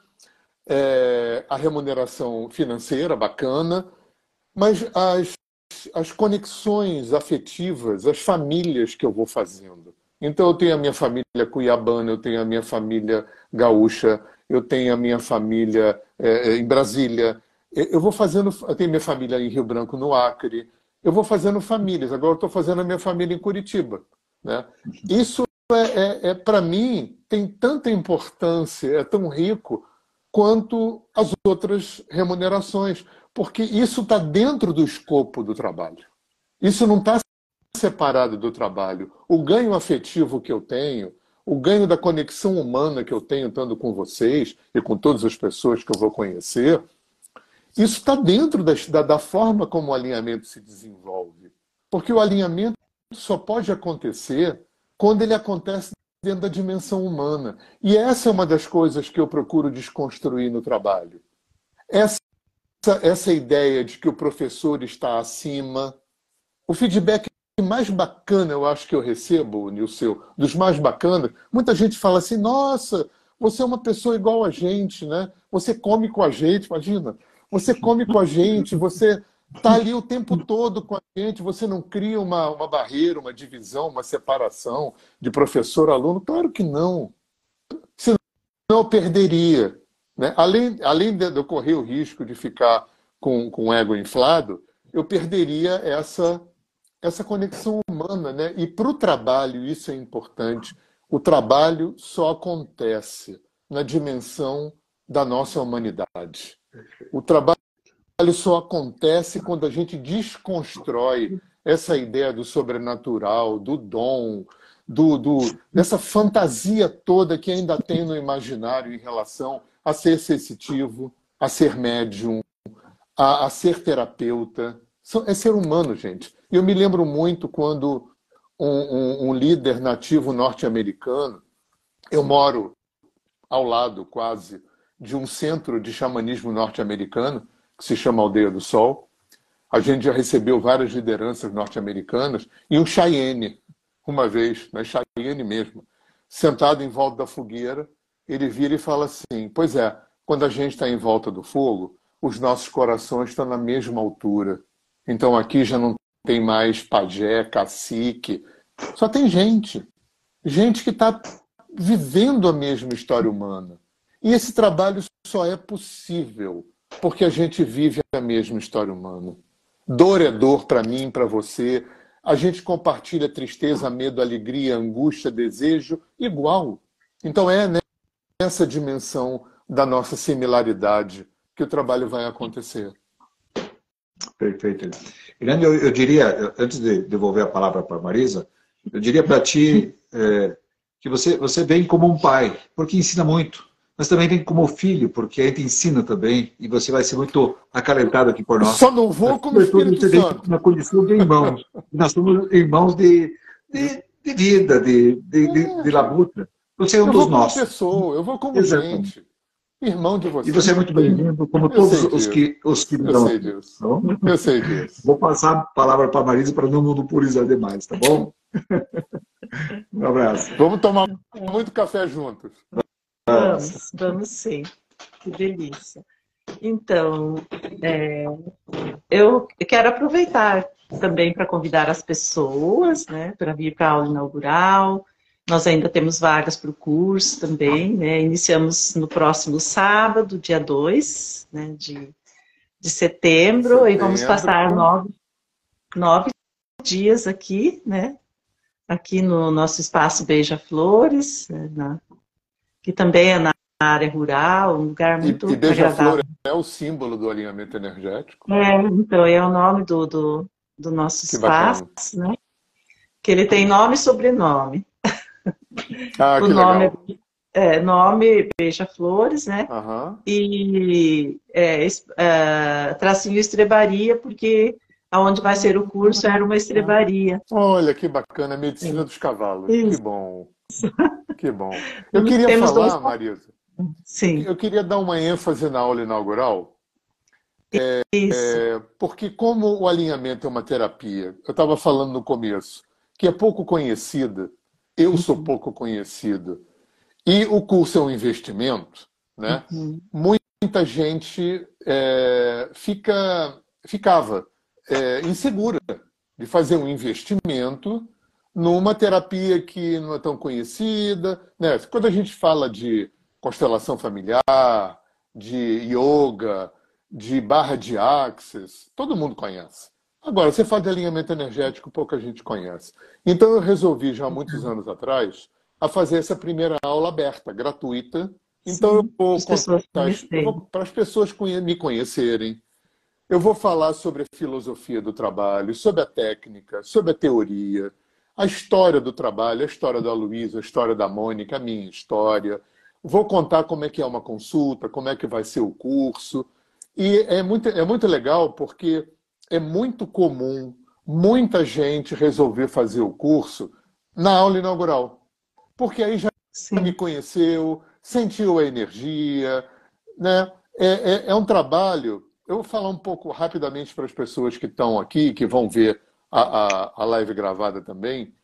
É, a remuneração financeira, bacana. Mas as, as conexões afetivas, as famílias que eu vou fazendo. Então, eu tenho a minha família cuiabana, eu tenho a minha família gaúcha, eu tenho a minha família é, em Brasília. Eu vou fazendo, eu tenho minha família em Rio Branco, no Acre. Eu vou fazendo famílias. Agora, eu estou fazendo a minha família em Curitiba. Né? Isso, é, é, é para mim, tem tanta importância, é tão rico quanto as outras remunerações, porque isso está dentro do escopo do trabalho. Isso não está separado do trabalho. O ganho afetivo que eu tenho, o ganho da conexão humana que eu tenho estando com vocês e com todas as pessoas que eu vou conhecer, isso está dentro da, da forma como o alinhamento se desenvolve. Porque o alinhamento só pode acontecer quando ele acontece dentro da dimensão humana. E essa é uma das coisas que eu procuro desconstruir no trabalho. Essa, essa ideia de que o professor está acima. O feedback mais bacana, eu acho que eu recebo, Nilceu, dos mais bacanas, muita gente fala assim, nossa, você é uma pessoa igual a gente, né? Você come com a gente, imagina. Você come com a gente, você está ali o tempo todo com a gente, você não cria uma, uma barreira, uma divisão, uma separação de professor-aluno? Claro que não. Senão eu perderia. Né? Além, além de eu correr o risco de ficar com, com o ego inflado, eu perderia essa, essa conexão humana. Né? E para o trabalho, isso é importante, o trabalho só acontece na dimensão da nossa humanidade. O trabalho só acontece quando a gente desconstrói essa ideia do sobrenatural, do dom, do, do, dessa fantasia toda que ainda tem no imaginário em relação a ser sensitivo, a ser médium, a, a ser terapeuta. É ser humano, gente. Eu me lembro muito quando um, um, um líder nativo norte-americano, eu moro ao lado quase de um centro de xamanismo norte-americano, que se chama Aldeia do Sol. A gente já recebeu várias lideranças norte-americanas e um Cheyenne, uma vez, né, Cheyenne mesmo, sentado em volta da fogueira, ele vira e fala assim, pois é, quando a gente está em volta do fogo, os nossos corações estão na mesma altura. Então aqui já não tem mais pajé, cacique, só tem gente. Gente que está vivendo a mesma história humana. E esse trabalho só é possível porque a gente vive a mesma história humana. Dor é dor para mim, para você. A gente compartilha tristeza, medo, alegria, angústia, desejo, igual. Então é nessa dimensão da nossa similaridade que o trabalho vai acontecer. Perfeito. Irene, eu, eu diria, antes de devolver a palavra para a Marisa, eu diria para ti é, que você, você vem como um pai, porque ensina muito. Mas também vem como filho, porque a gente ensina também, e você vai ser muito acalentado aqui por nós. Só não vou como Espírito Santo. Na condição de irmãos. Nós somos irmãos de, de, de vida, de, de, de, de labuta. Você é um eu dos vou nossos. Como pessoa, eu vou como Exatamente. gente. Irmão de você. E você é muito bem-vindo, como eu todos os que, os que eu sei disso. Tá eu sei disso. Vou passar a palavra para a Marisa para não monopolizar demais, tá bom? Um abraço. Vamos tomar muito café juntos. Vamos, vamos sim. Que delícia. Então, é, eu quero aproveitar também para convidar as pessoas, né, para vir para a aula inaugural. Nós ainda temos vagas para o curso também, né? Iniciamos no próximo sábado, dia dois, né, de, de setembro, Setembro. e vamos passar nove, nove dias aqui, né? Aqui no nosso espaço Beija-Flores, né, na, que também é na área rural, um lugar muito E, e Beija-Flor agradável. é o símbolo do alinhamento energético. É, então, é o nome do, do, do nosso Que espaço, bacana. né? Que ele tem nome e sobrenome. Ah, O que nome legal. é, é nome Beija-Flores, né? Aham. E é, es- é, tracinho estrebaria, porque aonde vai ser o curso era uma estrebaria. Olha, que bacana. É, Medicina dos cavalos. Que isso. bom, que bom. Eu Temos, queria temos dois. falar, Marisa, eu, que- Sim, eu queria dar uma ênfase na aula inaugural, isso. é, porque como o alinhamento é uma terapia, eu estava falando no começo, que é pouco conhecida, eu sou Uhum, pouco conhecido, e o curso é um investimento, né? uhum. Muita gente é, fica, ficava é, insegura de fazer um investimento numa terapia que não é tão conhecida, né? Quando a gente fala de constelação familiar, de yoga, de barra de axis, todo mundo conhece. Agora, você fala de alinhamento energético, pouca gente conhece. Então eu resolvi já há muitos anos atrás a fazer essa primeira aula aberta, gratuita. Então eu Sim, para vou as contar, pessoas eu conhecerem. vou, para as pessoas conhe- me conhecerem, eu vou falar sobre a filosofia do trabalho, sobre a técnica, sobre a teoria, a história do trabalho, a história da Luísa, a história da Mônica, a minha história. Vou contar como é que é uma consulta, como é que vai ser o curso. E é muito, é muito legal porque é muito comum muita gente resolver fazer o curso na aula inaugural. Porque aí já me Sim, conheceu, sentiu a energia, né? É, é, é um trabalho. Eu vou falar um pouco rapidamente para as pessoas que estão aqui, que vão ver a, a, a live gravada também.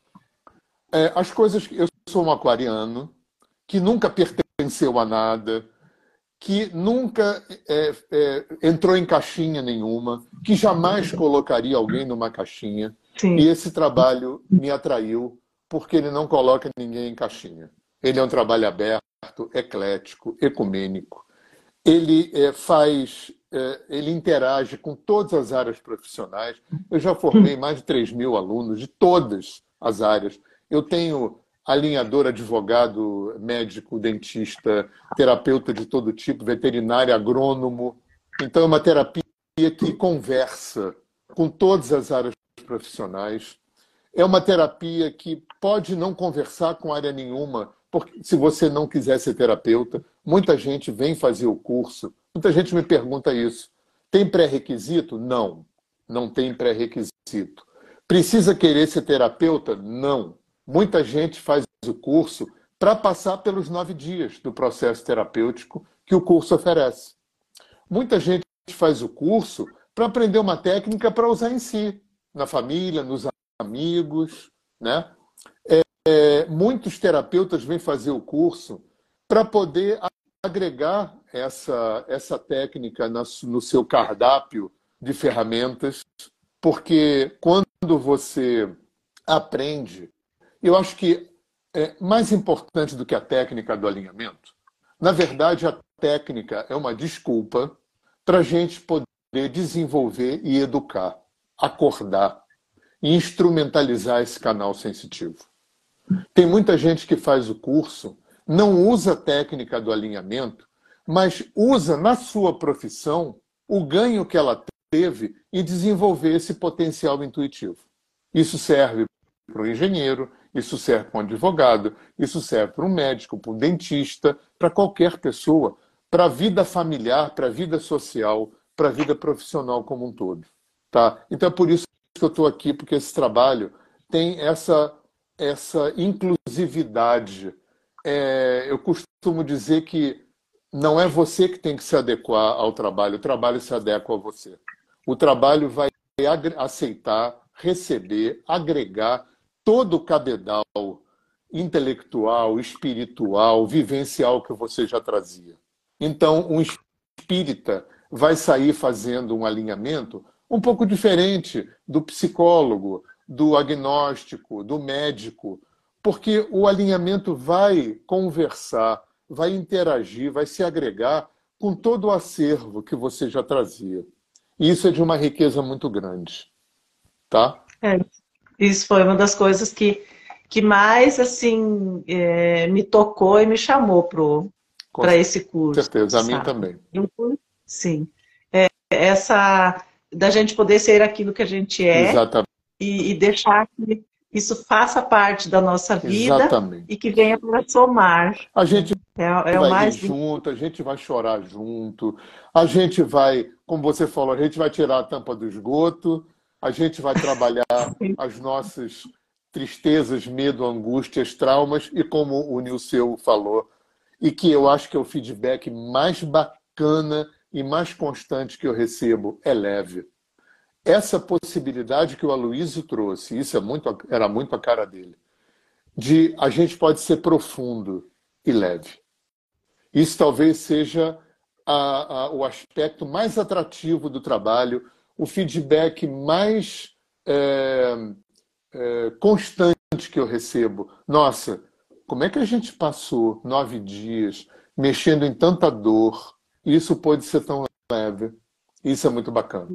É, as coisas que eu sou um aquariano que nunca pertenceu a nada, que nunca é, é, entrou em caixinha nenhuma, que jamais colocaria alguém numa caixinha. sim, E esse trabalho me atraiu porque ele não coloca ninguém em caixinha. Ele é um trabalho aberto, eclético, ecumênico. Ele é, faz, é, ele interage com todas as áreas profissionais. Eu já formei mais de três mil alunos de todas as áreas. Eu tenho alinhador, advogado, médico, dentista, terapeuta de todo tipo, veterinário, agrônomo. Então, é uma terapia que conversa com todas as áreas profissionais. É uma terapia que pode não conversar com área nenhuma, porque se você não quiser ser terapeuta, muita gente vem fazer o curso. Muita gente me pergunta isso. Tem pré-requisito? Não, não tem pré-requisito. Precisa querer ser terapeuta? Não. Muita gente faz o curso para passar pelos nove dias do processo terapêutico que o curso oferece. Muita gente faz o curso para aprender uma técnica para usar em si, na família, nos amigos, né? É, muitos terapeutas vêm fazer o curso para poder agregar essa, essa técnica no seu cardápio de ferramentas, porque quando você aprende, eu acho que é mais importante do que a técnica do alinhamento. Na verdade, a técnica é uma desculpa para a gente poder desenvolver e educar, acordar e instrumentalizar esse canal sensitivo. Tem muita gente que faz o curso, não usa a técnica do alinhamento, mas usa na sua profissão o ganho que ela teve em desenvolver esse potencial intuitivo. Isso serve para o engenheiro, isso serve para um advogado, isso serve para um médico, para um dentista, para qualquer pessoa, para a vida familiar, para a vida social, para a vida profissional como um todo. Tá? Então é por isso que eu estou aqui, porque esse trabalho tem essa, essa inclusividade. É, eu costumo dizer que não é você que tem que se adequar ao trabalho, o trabalho se adequa a você. O trabalho vai aceitar, receber, agregar todo o cabedal intelectual, espiritual, vivencial que você já trazia. Então, um espírita vai sair fazendo um alinhamento um pouco diferente do psicólogo, do agnóstico, do médico, porque o alinhamento vai conversar, vai interagir, vai se agregar com todo o acervo que você já trazia. E isso é de uma riqueza muito grande, tá? É, isso foi uma das coisas que, que mais, assim, é, me tocou e me chamou para esse curso. Com certeza, a mim sabe? também. Sim. É, essa, da gente poder ser aquilo que a gente é. Exatamente. E, e deixar que isso faça parte da nossa vida. Exatamente. E que venha para somar. A gente é, é vai o mais rir junto, a gente vai chorar junto, a gente vai, como você falou, a gente vai tirar a tampa do esgoto, a gente vai trabalhar as nossas tristezas, medo, angústias, traumas, e como o Nilceu falou, e que eu acho que é o feedback mais bacana e mais constante que eu recebo, é leve. Essa possibilidade que o Aloysio trouxe, isso é muito, era muito a cara dele, de a gente pode ser profundo e leve. Isso talvez seja a, a, o aspecto mais atrativo do trabalho, o feedback mais é, é, constante que eu recebo. Nossa, como é que a gente passou nove dias mexendo em tanta dor? Isso pode ser tão leve. Isso é muito bacana.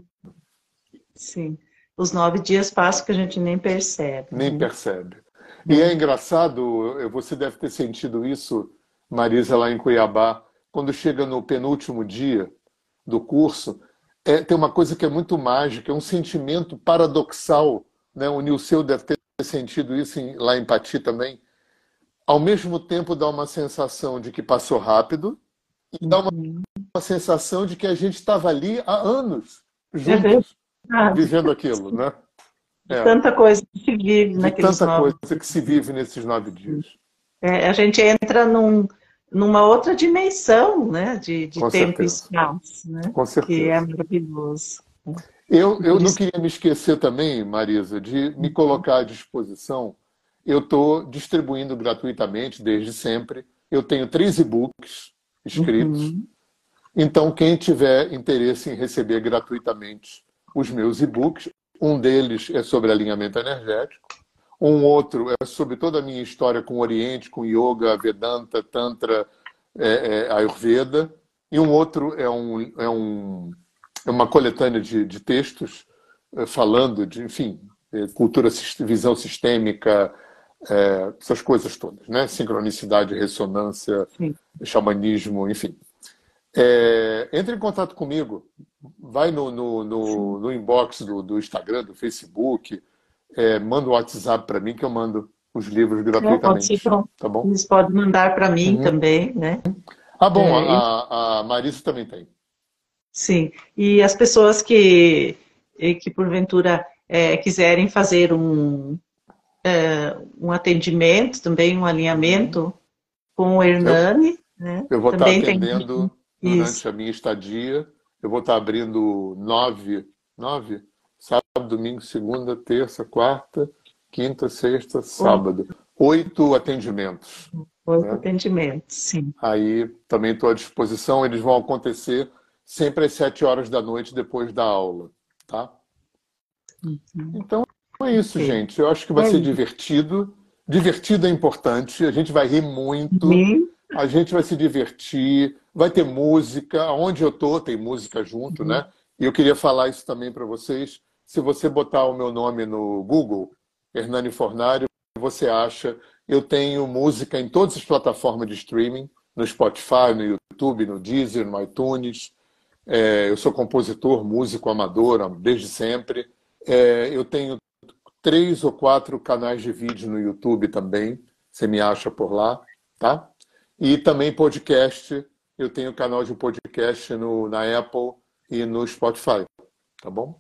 Sim. Os nove dias passam que a gente nem percebe. Nem né? percebe. E é engraçado, você deve ter sentido isso, Marisa, lá em Cuiabá, quando chega no penúltimo dia do curso, é, tem uma coisa que é muito mágica, é um sentimento paradoxal, né? O Nilceu deve ter sentido isso em, lá em Pati também. Ao mesmo tempo dá uma sensação de que passou rápido e dá uma, uma sensação de que a gente estava ali há anos, juntos, é vivendo aquilo, né? É. Tanta coisa que se vive de naqueles tanta nove coisa que se vive nesses nove dias. É, a gente entra num, numa outra dimensão, né, de, de Com tempo certeza. e espaço, né, Com certeza. que é maravilhoso. Eu, eu não queria me esquecer também, Marisa, de me colocar à disposição. Eu estou distribuindo gratuitamente desde sempre. Eu tenho três e-books escritos. Uhum. Então, quem tiver interesse em receber gratuitamente os meus e-books, um deles é sobre alinhamento energético, um outro é sobre toda a minha história com o Oriente, com Yoga, Vedanta, Tantra, é, é, Ayurveda, e um outro é, um, é, um, é uma coletânea de, de textos é, falando de, enfim, é, cultura, visão sistêmica, é, essas coisas todas, né? Sincronicidade, ressonância, Sim. xamanismo, enfim. É, entre em contato comigo, vai no, no, no, no inbox do, do Instagram, do Facebook, é, manda um WhatsApp para mim que eu mando os livros gratuitamente. É, pode tá bom? Eles podem mandar para mim uhum. também, né? Ah, bom, é, a, a Marisa também tem. Sim, e as pessoas que, que porventura é, quiserem fazer um, é, um atendimento, também um alinhamento uhum. com o Hernani, eu, né? Eu vou também estar atendendo... Tem... Durante Isso. a minha estadia, eu vou estar abrindo nove, nove, sábado, domingo, segunda, terça, quarta, quinta, sexta, sábado. Oito atendimentos. Oito né? atendimentos, sim. Aí também estou à disposição, eles vão acontecer sempre às sete horas da noite depois da aula, tá? Uhum. Então é isso, okay. gente. Eu acho que vai é ser isso. divertido. Divertido é importante, a gente vai rir muito. Sim. A gente vai se divertir, vai ter música. Onde eu tô tem música junto, uhum. né? E eu queria falar isso também para vocês. Se você botar o meu nome no Google, Hernani Fornari, você acha. Eu tenho música em todas as plataformas de streaming, no Spotify, no YouTube, no Deezer, no iTunes. É, eu sou compositor, músico amador desde sempre. É, eu tenho três ou quatro canais de vídeo no YouTube também. Você me acha por lá, tá? E também podcast, eu tenho canal de podcast no, na Apple e no Spotify, tá bom?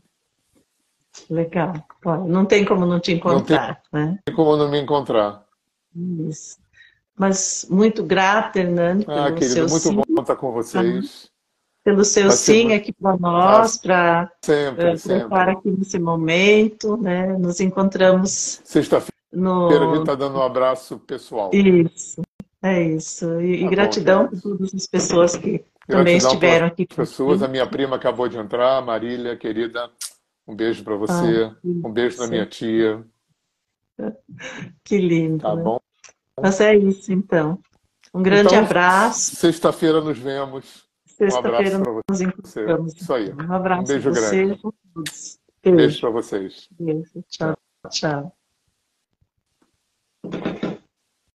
Legal. Não tem como não te encontrar, não tem, né? tem como não me encontrar. Isso. Mas muito grata, Hernani, ah, pelo querido, seu muito sim. bom estar com vocês. Pelo seu Vai sim ser... aqui para nós, para sempre, uh, sempre. estar aqui nesse momento, né? Nos encontramos sexta-feira Inteiro a gente no... está dando um abraço pessoal. Isso, é isso. E, e Tá bom, gratidão por gente. todas as pessoas que também Gratidão estiveram pelas aqui pessoas. A comigo. minha prima acabou de entrar, Marília, querida. Um beijo para Ai, você. que Um beijo na minha isso. tia. Que lindo, Tá né? bom? Mas é isso, então. Um grande Então, abraço. sexta-feira nos vemos. Um abraço Sexta-feira para nos você. encontramos. Isso aí. Um Um abraço a beijo você e grande. a todos. Beijo Beijo. para vocês. Beijo. Tchau, Tchau. tchau.